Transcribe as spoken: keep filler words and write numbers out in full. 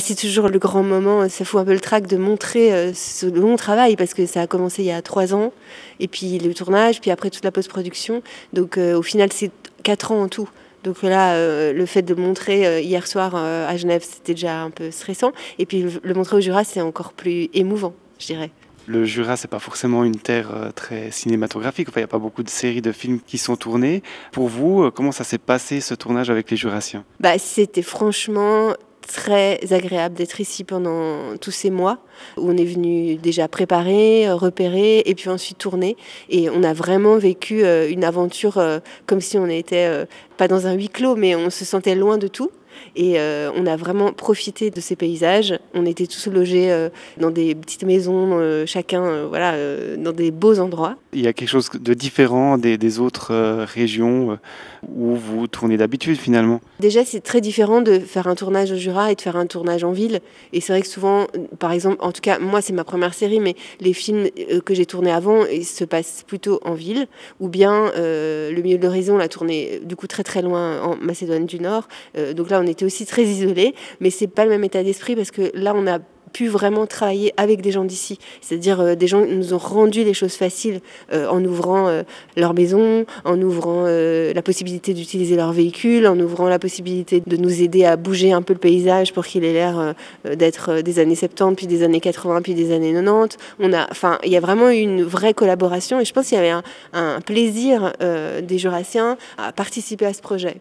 c'est toujours le grand moment. Ça fout un peu le trac de montrer euh, ce long travail parce que ça a commencé il y a trois ans. Et puis le tournage, puis après toute la post-production. Donc euh, au final, c'est quatre ans en tout. Donc là, euh, le fait de le montrer euh, hier soir euh, à Genève, c'était déjà un peu stressant. Et puis le, le montrer au Jura, c'est encore plus émouvant, je dirais. Le Jura, c'est pas forcément une terre euh, très cinématographique. Enfin, il n'y a pas beaucoup de séries de films qui sont tournés. Pour vous, euh, comment ça s'est passé ce tournage avec les Jurassiens ? Bah, c'était franchement très agréable d'être ici pendant tous ces mois où on est venu déjà préparer, repérer et puis ensuite tourner. Et on a vraiment vécu euh, une aventure euh, comme si on était euh, pas dans un huis clos, mais on se sentait loin de tout. Et euh, on a vraiment profité de ces paysages. On était tous logés euh, dans des petites maisons, euh, chacun euh, voilà, euh, dans des beaux endroits. Il y a quelque chose de différent des, des autres euh, régions euh, où vous tournez d'habitude finalement. Déjà, c'est très différent de faire un tournage au Jura et de faire un tournage en ville. Et c'est vrai que souvent, par exemple, en tout cas, moi, c'est ma première série, mais les films que j'ai tournés avant ils se passent plutôt en ville. Ou bien euh, Le Milieu de l'Horizon l'a tourné du coup très très loin en Macédoine du Nord. Euh, donc là, on était aussi très isolés, mais c'est pas le même état d'esprit parce que là, on a pu vraiment travailler avec des gens d'ici. C'est-à-dire euh, des gens qui nous ont rendu les choses faciles euh, en ouvrant euh, leur maison, en ouvrant euh, la possibilité d'utiliser leur véhicule, en ouvrant la possibilité de nous aider à bouger un peu le paysage pour qu'il ait l'air euh, d'être euh, des années soixante-dix, puis des années quatre-vingts, puis des années quatre-vingt-dix. On a, enfin, il y a vraiment eu une vraie collaboration et je pense qu'il y avait un, un plaisir euh, des Jurassiens à participer à ce projet.